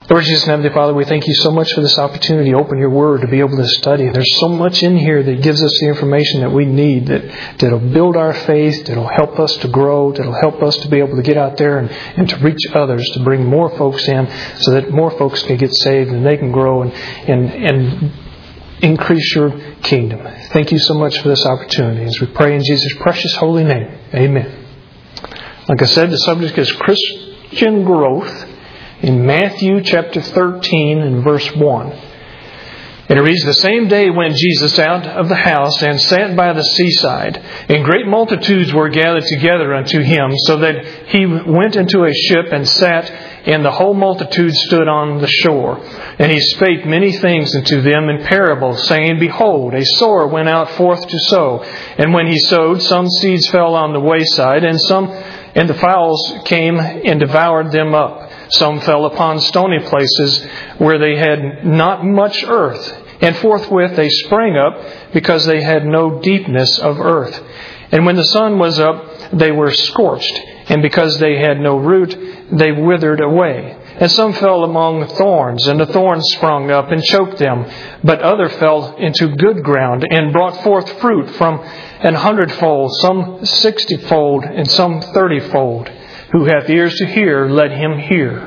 Lord Jesus and Heavenly Father, we thank You so much for this opportunity to open Your Word, to be able to study. There's so much in here that gives us the information that we need, that'll build our faith, that'll help us to grow, that'll help us to be able to get out there and to reach others, to bring more folks in so that more folks can get saved and they can grow and increase Your kingdom. Thank You so much for this opportunity. As we pray in Jesus' precious holy name, amen. Like I said, the subject is Christian growth. In Matthew chapter 13 and verse 1. And it reads, "The same day went Jesus out of the house and sat by the seaside, and great multitudes were gathered together unto Him, so that He went into a ship and sat, and the whole multitude stood on the shore. And He spake many things unto them in parables, saying, Behold, a sower went out forth to sow. And when he sowed, some seeds fell on the wayside, and the fowls came and devoured them up. Some fell upon stony places where they had not much earth, and forthwith they sprang up, because they had no deepness of earth. And when the sun was up, they were scorched, and because they had no root, they withered away. And some fell among thorns, and the thorns sprung up and choked them. But other fell into good ground, and brought forth fruit from 100-fold, some 60-fold, and some 30-fold. Who hath ears to hear, let him hear."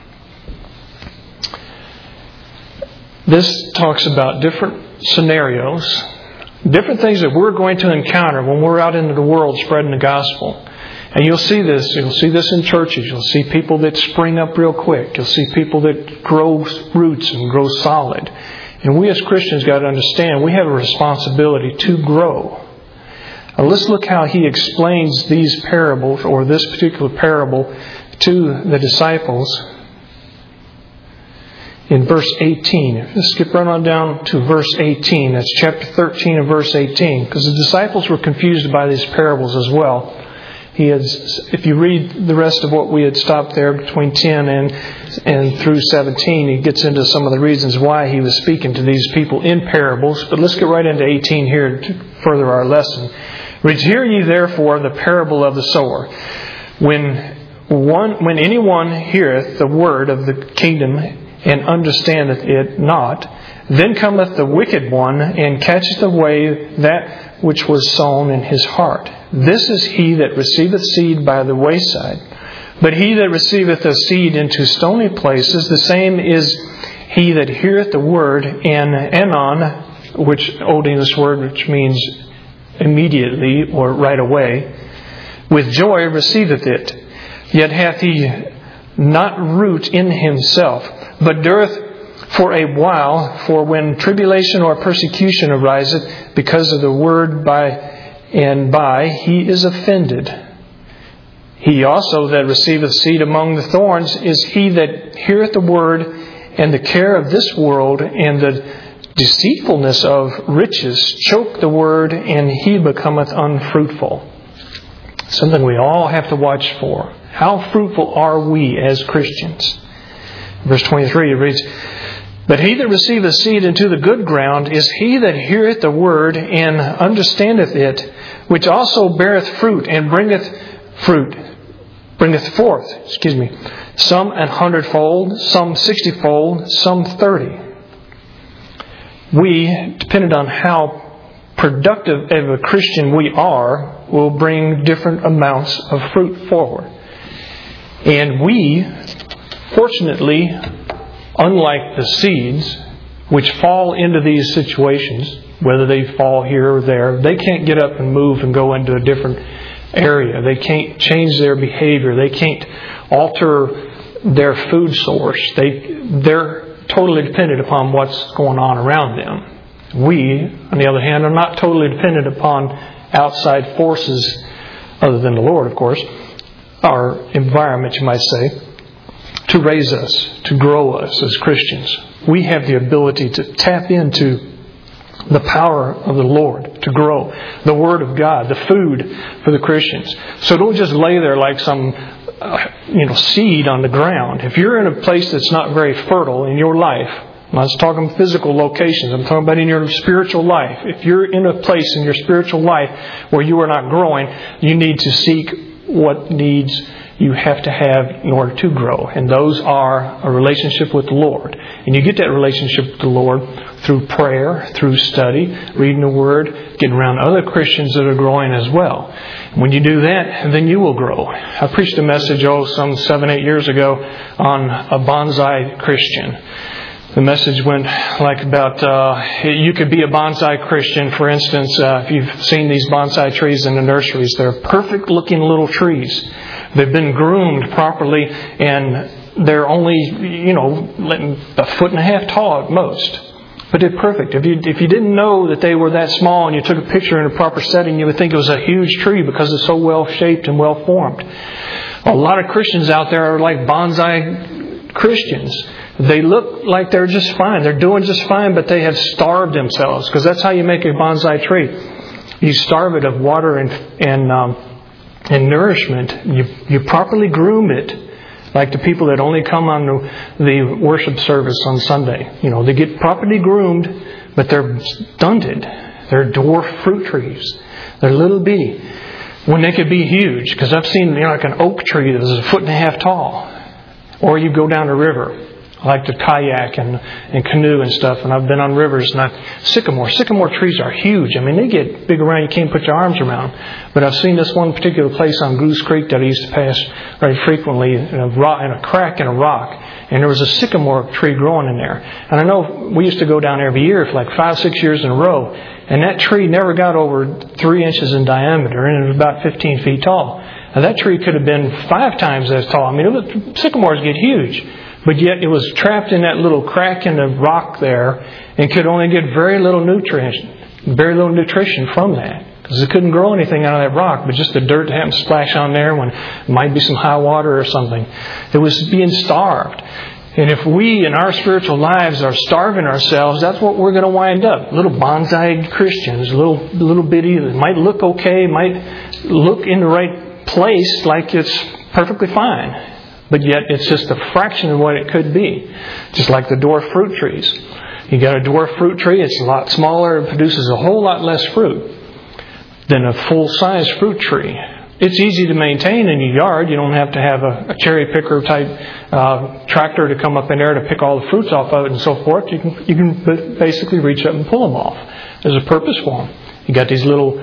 This talks about different scenarios, different things that we're going to encounter when we're out into the world spreading the gospel. And you'll see this. You'll see this in churches. You'll see people that spring up real quick. You'll see people that grow roots and grow solid. And we as Christians got to understand we have a responsibility to grow. Now let's look how He explains these parables, or this particular parable, to the disciples in verse 18. Let's skip right on down to verse 18. That's chapter 13 and verse 18. Because the disciples were confused by these parables as well. If you read the rest of what we had stopped there between 10 and through 17, He gets into some of the reasons why He was speaking to these people in parables. But let's get right into 18 here to further our lesson. Reads, "Hear ye therefore the parable of the sower. When anyone heareth the word of the kingdom and understandeth it not, then cometh the wicked one and catcheth away that which was sown in his heart. This is he that receiveth seed by the wayside. But he that receiveth the seed into stony places, the same is he that heareth the word, and anon," which Old English word, which means immediately or right away, "with joy receiveth it. Yet hath he not root in himself, but dureth for a while. For when tribulation or persecution ariseth because of the word, by and by he is offended. He also that receiveth seed among the thorns is he that heareth the word, and the care of this world and the deceitfulness of riches choke the word, and he becometh unfruitful." Something we all have to watch for. How fruitful are we as Christians? Verse 23 it reads, "But he that receiveth seed into the good ground is he that heareth the word and understandeth it, which also beareth fruit and bringeth forth, some 100-fold, some 60-fold, some 30. We, depending on how productive of a Christian we are, will bring different amounts of fruit forward. And we, fortunately, unlike the seeds, which fall into these situations, whether they fall here or there, they can't get up and move and go into a different area. They can't change their behavior. They can't alter their food source. They're totally dependent upon what's going on around them. We, on the other hand, are not totally dependent upon outside forces other than the Lord, of course, our environment, you might say, to raise us, to grow us as Christians. We have the ability to tap into the power of the Lord to grow. The Word of God, the food for the Christians. So don't just lay there like some seed on the ground. If you're in a place that's not very fertile in your life, I'm not talking physical locations, I'm talking about in your spiritual life. If you're in a place in your spiritual life where you are not growing, you need to seek what needs you have to have in order to grow. And those are a relationship with the Lord. And you get that relationship with the Lord through prayer, through study, reading the Word, getting around other Christians that are growing as well. When you do that, then you will grow. I preached a message, some 7-8 years ago on a bonsai Christian. The message went like about, you could be a bonsai Christian. For instance, if you've seen these bonsai trees in the nurseries, they're perfect looking little trees. They've been groomed properly, and they're only, a foot and a half tall at most. But they're perfect. If you didn't know that they were that small and you took a picture in a proper setting, you would think it was a huge tree because it's so well shaped and well formed. A lot of Christians out there are like bonsai Christians. They look like they're just fine. They're doing just fine, but they have starved themselves, because that's how you make a bonsai tree. You starve it of water and nourishment. You properly groom it, like the people that only come on the worship service on Sunday. They get properly groomed, but they're stunted. They're dwarf fruit trees. They're little bitty, when they could be huge. Because I've seen like an oak tree that was a foot and a half tall. Or you go down a river. I like to kayak and canoe and stuff, and I've been on rivers. And sycamore trees are huge. I mean, they get big around, you can't put your arms around. But I've seen this one particular place on Goose Creek that I used to pass very frequently, in a crack in a rock, and there was a sycamore tree growing in there. And I know we used to go down every year for like 5-6 years in a row, and that tree never got over 3 inches in diameter, and it was about 15 feet tall. Now that tree could have been 5 times as tall. I mean, sycamores get huge. But yet it was trapped in that little crack in the rock there, and could only get very little nutrition from that. Because it couldn't grow anything out of that rock, but just the dirt that happened to splash on there when it might be some high water or something. It was being starved. And if we in our spiritual lives are starving ourselves, that's what we're going to wind up. Little bonsai Christians, little bitty, that might look okay, might look in the right place like it's perfectly fine. But yet it's just a fraction of what it could be. Just like the dwarf fruit trees. You got a dwarf fruit tree, it's a lot smaller, it produces a whole lot less fruit than a full-size fruit tree. It's easy to maintain in your yard. You don't have to have a cherry picker type tractor to come up in there to pick all the fruits off of it and so forth. You can basically reach up and pull them off. There's a purpose for them. You got these little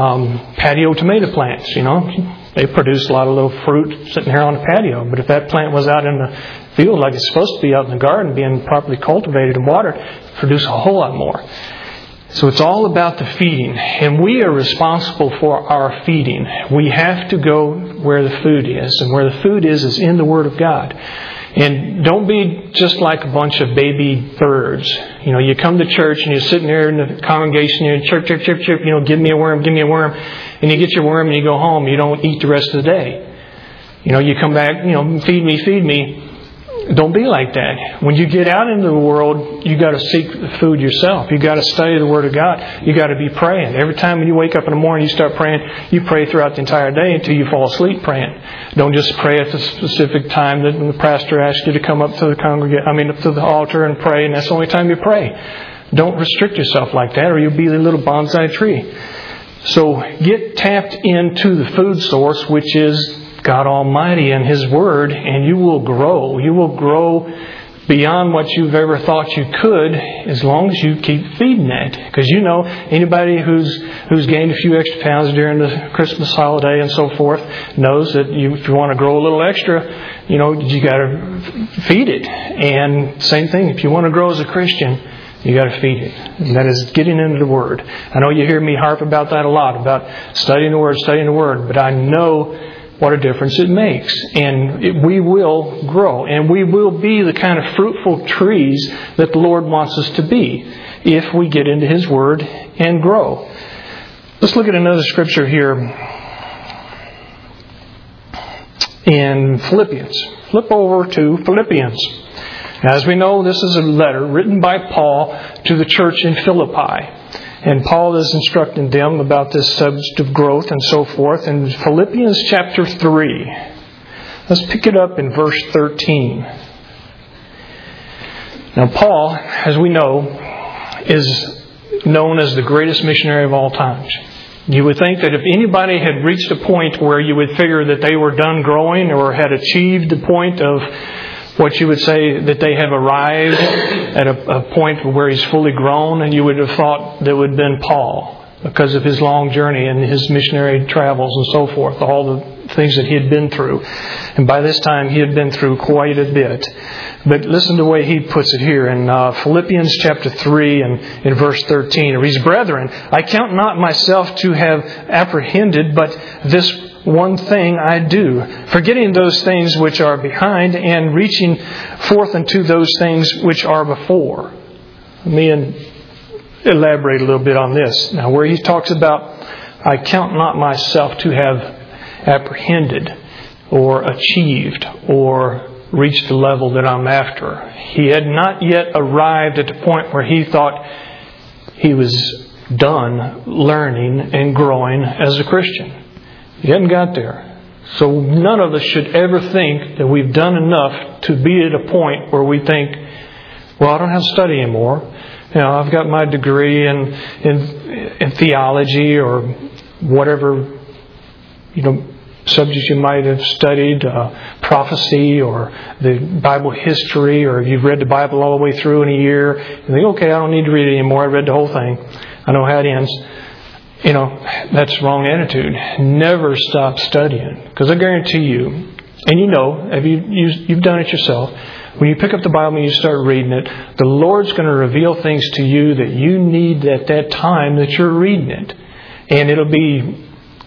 patio tomato plants, They produce a lot of little fruit sitting here on the patio. But if that plant was out in the field like it's supposed to be out in the garden, being properly cultivated and watered, it produce a whole lot more. So it's all about the feeding. And we are responsible for our feeding. We have to go where the food is. And where the food is in the Word of God. And don't be just like a bunch of baby birds. You come to church and you're sitting there in the congregation, you're chirp, chirp, chirp, chirp, give me a worm, give me a worm. And you get your worm and you go home. You don't eat the rest of the day. You come back, feed me, feed me. Don't be like that. When you get out into the world, you got to seek the food yourself. You got to study the Word of God. You got to be praying. Every time when you wake up in the morning, you start praying. You pray throughout the entire day until you fall asleep praying. Don't just pray at the specific time that the pastor asks you to come up to the up to the altar and pray, and that's the only time you pray. Don't restrict yourself like that, or you'll be a little bonsai tree. So get tapped into the food source, which is God Almighty and His Word, and you will grow. You will grow beyond what you've ever thought you could, as long as you keep feeding that. Because anybody who's gained a few extra pounds during the Christmas holiday and so forth knows that if you want to grow a little extra, you got to feed it. And same thing, if you want to grow as a Christian, you got to feed it. And that is getting into the Word. I know you hear me harp about that a lot, about studying the Word, but I know what a difference it makes. And we will grow. And we will be the kind of fruitful trees that the Lord wants us to be if we get into His Word and grow. Let's look at another scripture here in Philippians. Flip over to Philippians. As we know, this is a letter written by Paul to the church in Philippi. And Paul is instructing them about this subject of growth and so forth. In Philippians chapter 3, let's pick it up in verse 13. Now Paul, as we know, is known as the greatest missionary of all times. You would think that if anybody had reached a point where you would figure that they were done growing or had achieved the point of what you would say that they have arrived at a point where he's fully grown, and you would have thought that would have been Paul because of his long journey and his missionary travels and so forth, all the things that he had been through. And by this time he had been through quite a bit. But listen to the way he puts it here in Philippians chapter 3 and in verse 13. It reads, "Brethren, I count not myself to have apprehended, but this one thing I do, forgetting those things which are behind and reaching forth unto those things which are before." Let me elaborate a little bit on this. Now, where he talks about, "I count not myself to have apprehended or achieved or reached the level that I'm after." He had not yet arrived at the point where he thought he was done learning and growing as a Christian. He hadn't got there. So none of us should ever think that we've done enough to be at a point where we think, well, I don't have to study anymore. You know, I've got my degree in theology or whatever, subjects you might have studied, prophecy or the Bible history, or you've read the Bible all the way through in a year. You think, okay, I don't need to read it anymore. I read the whole thing. I know how it ends. That's the wrong attitude. Never stop studying. Because I guarantee you, and you've done it yourself, when you pick up the Bible and you start reading it, the Lord's going to reveal things to you that you need at that time that you're reading it. And it'll be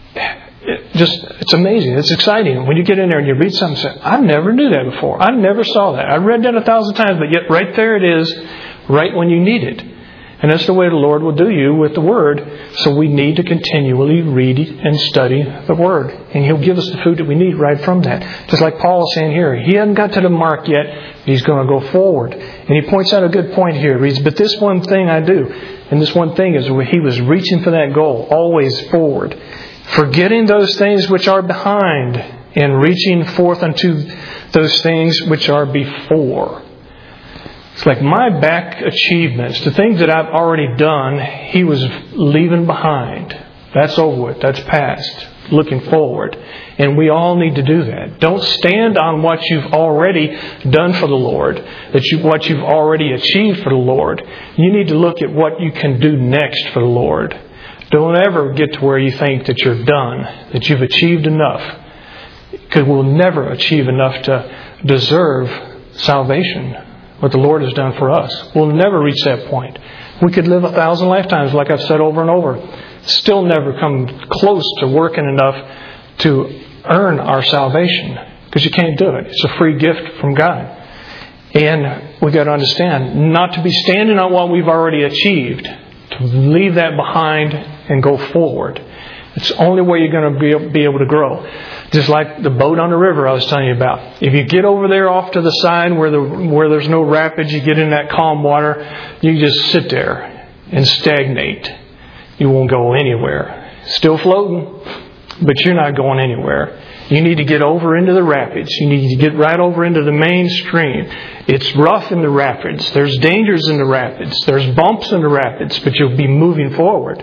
it's amazing. It's exciting. When you get in there and you read something and say, I never knew that before. I never saw that. I read that 1,000 times, but yet right there it is, right when you need it. And that's the way the Lord will do you with the Word. So we need to continually read and study the Word. And He'll give us the food that we need right from that. Just like Paul is saying here. He hasn't got to the mark yet. He's going to go forward. And he points out a good point here. He reads, "But this one thing I do." And this one thing is where he was reaching for that goal. Always forward. "Forgetting those things which are behind and reaching forth unto those things which are before." It's like my back achievements, the things that I've already done, he was leaving behind. That's over with. That's past. Looking forward. And we all need to do that. Don't stand on what you've already done for the Lord, what you've already achieved for the Lord. You need to look at what you can do next for the Lord. Don't ever get to where you think that you're done, that you've achieved enough. Because we'll never achieve enough to deserve salvation, what the Lord has done for us. We'll never reach that point. We could live 1,000 lifetimes, like I've said over and over. Still never come close to working enough to earn our salvation. Because you can't do it. It's a free gift from God. And we've got to understand, not to be standing on what we've already achieved. To leave that behind and go forward. It's the only way you're going to be able to grow. Just like the boat on the river I was telling you about. If you get over there off to the side where there's no rapids, you get in that calm water, you just sit there and stagnate. You won't go anywhere. Still floating, but you're not going anywhere. You need to get over into the rapids. You need to get right over into the main stream. It's rough in the rapids. There's dangers in the rapids. There's bumps in the rapids, but you'll be moving forward.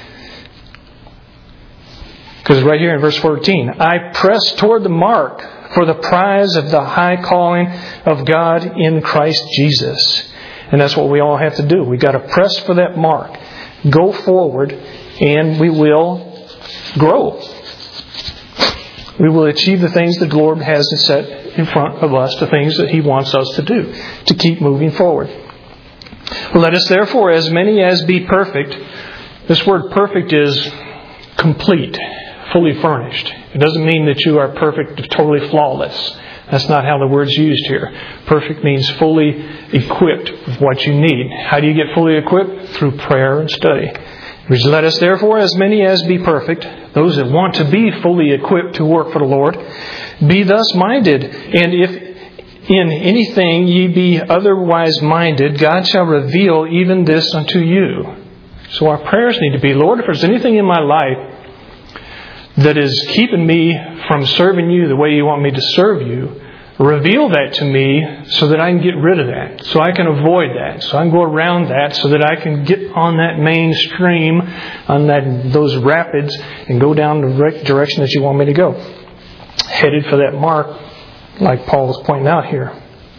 Because right here in verse 14, "I press toward the mark for the prize of the high calling of God in Christ Jesus." And that's what we all have to do. We've got to press for that mark. Go forward, and we will grow. We will achieve the things that the Lord has set in front of us, the things that He wants us to do, to keep moving forward. "Let us therefore, as many as be perfect," this word perfect is complete, fully furnished. It doesn't mean that you are perfect, totally flawless. That's not how the word's used here. Perfect means fully equipped with what you need. How do you get fully equipped? Through prayer and study. "Let us therefore, as many as be perfect," those that want to be fully equipped to work for the Lord, "be thus minded. And if in anything ye be otherwise minded, God shall reveal even this unto you." So our prayers need to be, Lord, if there's anything in my life that is keeping me from serving You the way You want me to serve You, reveal that to me so that I can get rid of that, so I can avoid that, so I can go around that, so that I can get on that main stream, on those rapids, and go down the right direction that you want me to go. Headed for that mark, like Paul was pointing out here.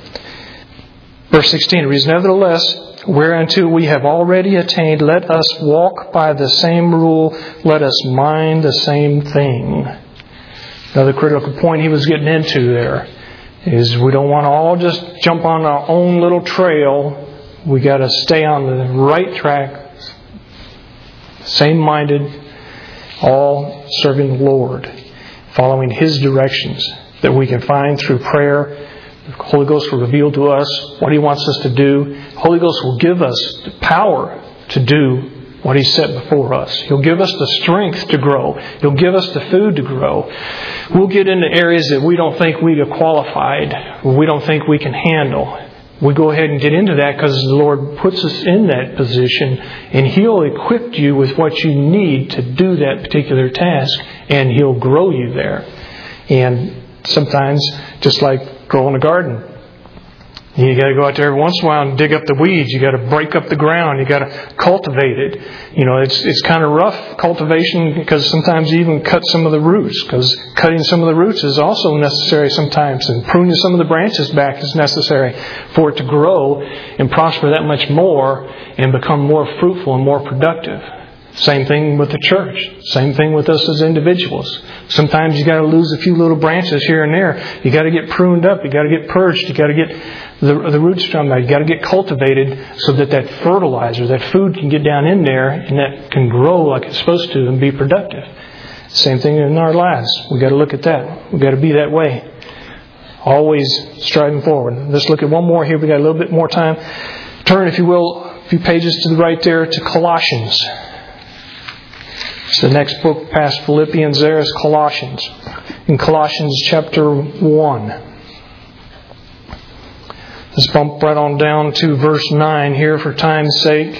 Verse 16 reads, "Nevertheless, whereunto we have already attained, let us walk by the same rule, let us mind the same thing." Another critical point he was getting into there is we don't want to all just jump on our own little trail. We got to stay on the right track, same-minded, all serving the Lord, following His directions that we can find through prayer. The Holy Ghost will reveal to us what He wants us to do. The Holy Ghost will give us the power to do what He set before us. He'll give us the strength to grow. He'll give us the food to grow. We'll get into areas that we don't think we are qualified, or we don't think we can handle. We go ahead and get into that because the Lord puts us in that position, and He'll equip you with what you need to do that particular task, and He'll grow you there. And sometimes, just like growing a garden, you got to go out there every once in a while and dig up the weeds. You got to break up the ground. You got to cultivate it. It's kind of rough cultivation because sometimes you even cut some of the roots, because cutting some of the roots is also necessary sometimes, and pruning some of the branches back is necessary for it to grow and prosper that much more and become more fruitful and more productive. Same thing with the church. Same thing with us as individuals. Sometimes you got to lose a few little branches here and there. You got to get pruned up. You got to get purged. You got to get the roots from that. You got to get cultivated so that fertilizer, that food can get down in there and that can grow like it's supposed to and be productive. Same thing in our lives. We got to look at that. We got to be that way. Always striving forward. Let's look at one more here. We got a little bit more time. Turn, if you will, a few pages to the right there to Colossians. It's the next book past Philippians there is Colossians. In Colossians chapter 1. Let's bump right on down to verse 9 here for time's sake.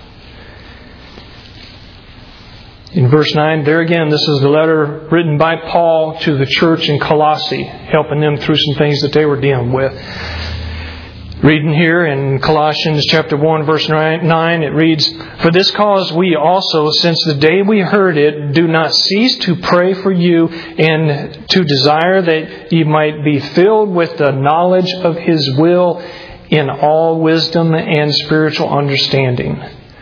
In verse 9, there again, this is the letter written by Paul to the church in Colossae, helping them through some things that they were dealing with. Reading here in Colossians chapter 1 verse 9, it reads, "For this cause we also, since the day we heard it, do not cease to pray for you and to desire that ye might be filled with the knowledge of His will in all wisdom and spiritual understanding,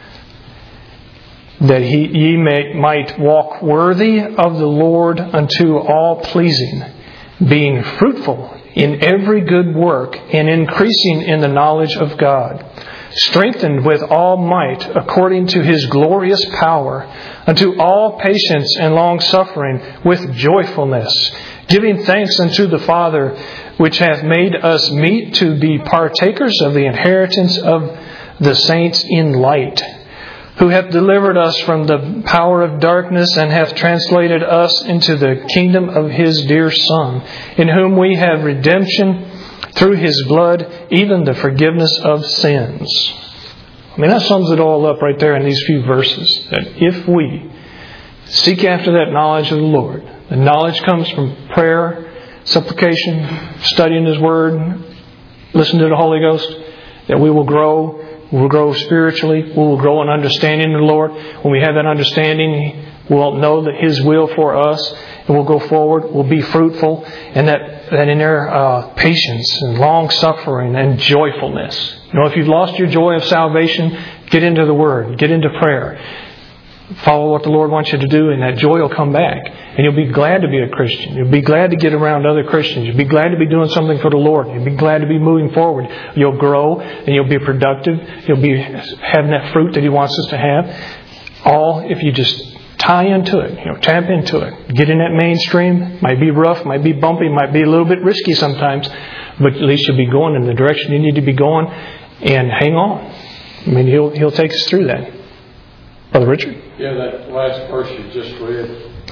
that ye might walk worthy of the Lord unto all pleasing, being fruitful in every good work and increasing in the knowledge of God, strengthened with all might according to His glorious power, unto all patience and long-suffering with joyfulness, giving thanks unto the Father, which hath made us meet to be partakers of the inheritance of the saints in light, who hath delivered us from the power of darkness and hath translated us into the kingdom of His dear Son, in whom we have redemption through His blood, even the forgiveness of sins." I mean, that sums it all up right there in these few verses. That if we seek after that knowledge of the Lord, the knowledge comes from prayer, supplication, studying His Word, listen to the Holy Ghost, that we will grow. We'll grow spiritually. We will grow in understanding of the Lord. When we have that understanding, we'll know that His will for us, and we'll go forward. We'll be fruitful, and that in there patience and long suffering and joyfulness. If you've lost your joy of salvation, get into the Word, get into prayer. Follow what the Lord wants you to do, and that joy will come back. And you'll be glad to be a Christian. You'll be glad to get around other Christians. You'll be glad to be doing something for the Lord. You'll be glad to be moving forward. You'll grow, and you'll be productive. You'll be having that fruit that He wants us to have. All if you just tie into it, tap into it. Get in that mainstream. Might be rough, might be bumpy, might be a little bit risky sometimes, but at least you'll be going in the direction you need to be going, and hang on. I mean, He'll take us through that. Brother Richard? Yeah, that last verse you just read,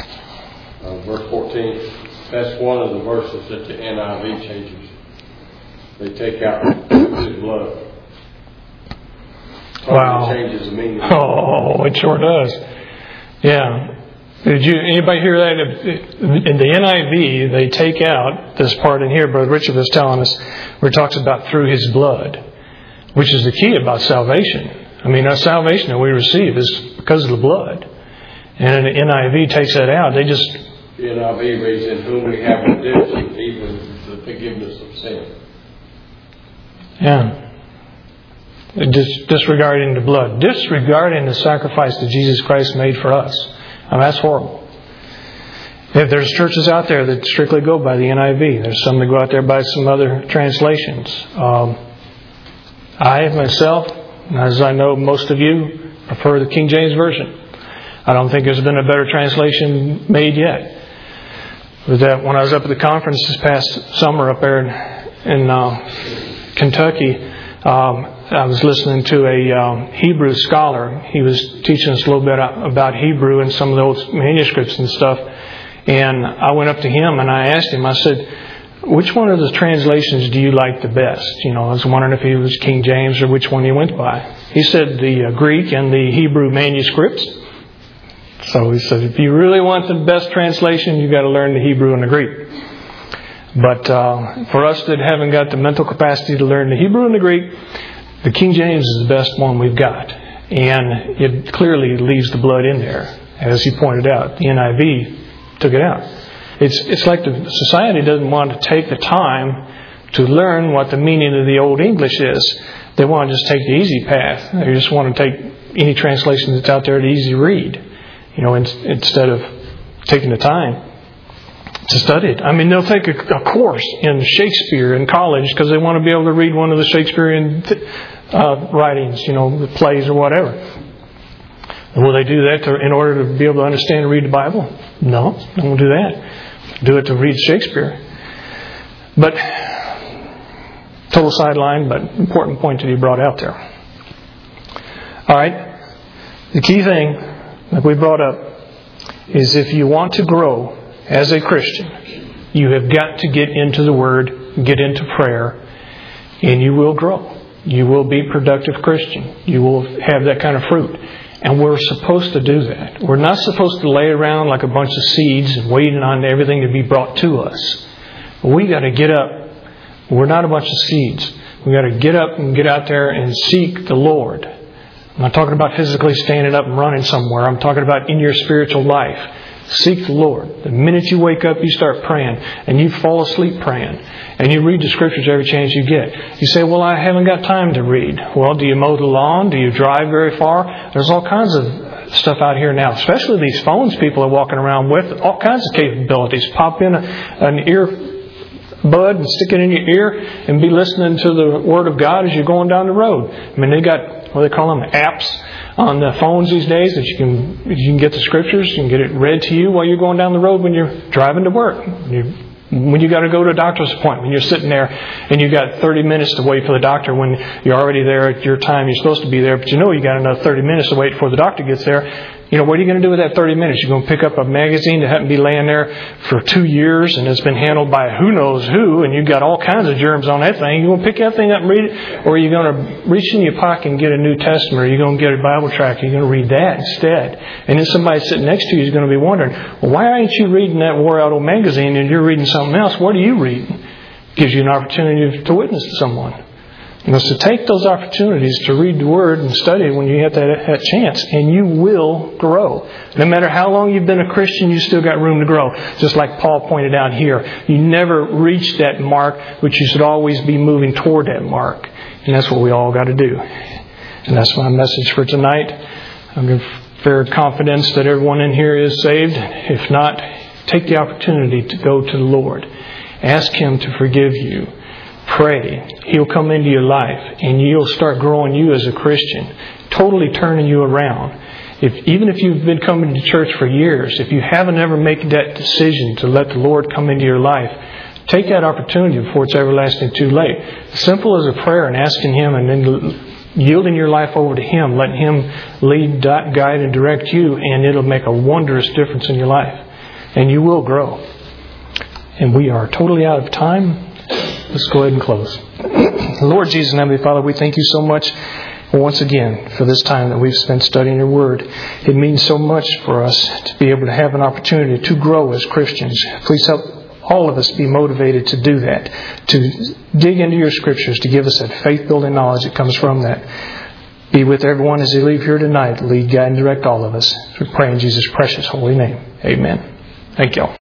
verse 14, that's one of the verses that the NIV changes. They take out His blood. Wow. It changes the meaning. Oh, it sure does. Yeah. Did anybody hear that? In the NIV, they take out this part in here, Brother Richard was telling us, where it talks about through His blood, which is the key about salvation. I mean, our salvation that we receive is because of the blood. And the NIV takes that out. They just... The NIV reads, in whom we have redemption, even the forgiveness of sin. Yeah. Disregarding the blood. Disregarding the sacrifice that Jesus Christ made for us. I mean, that's horrible. If there's churches out there that strictly go by the NIV, there's some that go out there by some other translations. I myself, as I know most of you, prefer the King James Version. I don't think there's been a better translation made yet. But that when I was up at the conference this past summer up there in Kentucky, I was listening to a Hebrew scholar. He was teaching us a little bit about Hebrew and some of the old manuscripts and stuff. And I went up to him and I asked him, I said, which one of the translations do you like the best? You know, I was wondering if he was King James or which one he went by. He said the Greek and the Hebrew manuscripts. So he said, if you really want the best translation, you've got to learn the Hebrew and the Greek. But for us that haven't got the mental capacity to learn the Hebrew and the Greek, the King James is the best one we've got. And it clearly leaves the blood in there. As he pointed out, the NIV took it out. It's like the society doesn't want to take the time to learn what the meaning of the Old English is. They want to just take the easy path. They just want to take any translation that's out there to easy read. You know, instead of taking the time to study it. I mean, they'll take a course in Shakespeare in college because they want to be able to read one of the Shakespearean writings, you know, the plays or whatever. And will they do that in order to be able to understand and read the Bible? No, they won't do that. Do it to read Shakespeare. But, total sideline, but important point that he brought out there. All right. The key thing that we brought up is if you want to grow as a Christian, you have got to get into the Word, get into prayer, and you will grow. You will be a productive Christian. You will have that kind of fruit. And we're supposed to do that. We're not supposed to lay around like a bunch of seeds and waiting on everything to be brought to us. We got to get up. We're not a bunch of seeds. We got to get up and get out there and seek the Lord. I'm not talking about physically standing up and running somewhere. I'm talking about in your spiritual life. Seek the Lord. The minute you wake up, you start praying. And you fall asleep praying. And you read the Scriptures every chance you get. You say, well, I haven't got time to read. Well, do you mow the lawn? Do you drive very far? There's all kinds of stuff out here now. Especially these phones people are walking around with. All kinds of capabilities. Pop in an earbud and stick it in your ear and be listening to the Word of God as you're going down the road. I mean, they got, what do they call them, apps on the phones these days that you can get the Scriptures, you can get it read to you while you're going down the road when you're driving to work. When you got to go to a doctor's appointment, you're sitting there and you got 30 minutes to wait for the doctor when you're already there at your time you're supposed to be there, but you know you got another 30 minutes to wait before the doctor gets there. You know, what are you going to do with that 30 minutes? You're going to pick up a magazine that happened to be laying there for 2 years and it's been handled by who knows who, and you've got all kinds of germs on that thing. You're going to pick that thing up and read it, or are you going to reach in your pocket and get a New Testament, or are you going to get a Bible tract, you're going to read that instead. And then somebody sitting next to you is going to be wondering, well, why aren't you reading that wore out old magazine and you're reading something else? What are you reading? Gives you an opportunity to witness to someone. You know, so take those opportunities to read the Word and study when you have that chance, and you will grow. No matter how long you've been a Christian, you still got room to grow. Just like Paul pointed out here. You never reach that mark, but you should always be moving toward that mark. And that's what we all got to do. And that's my message for tonight. I'm in fair confidence that everyone in here is saved. If not, take the opportunity to go to the Lord. Ask Him to forgive you. Pray. He'll come into your life and you'll start growing you as a Christian, totally turning you around. Even if you've been coming to church for years, if you haven't ever made that decision to let the Lord come into your life, take that opportunity before it's everlasting too late. As simple as a prayer and asking Him and then yielding your life over to Him, letting Him lead, guide, and direct you, and it'll make a wondrous difference in your life. And you will grow. And we are totally out of time. Let's go ahead and close. Lord Jesus and Heavenly Father, we thank You so much once again, for this time that we've spent studying your Word. It means so much for us to be able to have an opportunity to grow as Christians. Please help all of us be motivated to do that, to dig into your Scriptures, to give us that faith-building knowledge that comes from that. Be with everyone as they leave here tonight. Lead, guide, and direct all of us. We pray in Jesus' precious holy name. Amen. Thank you all.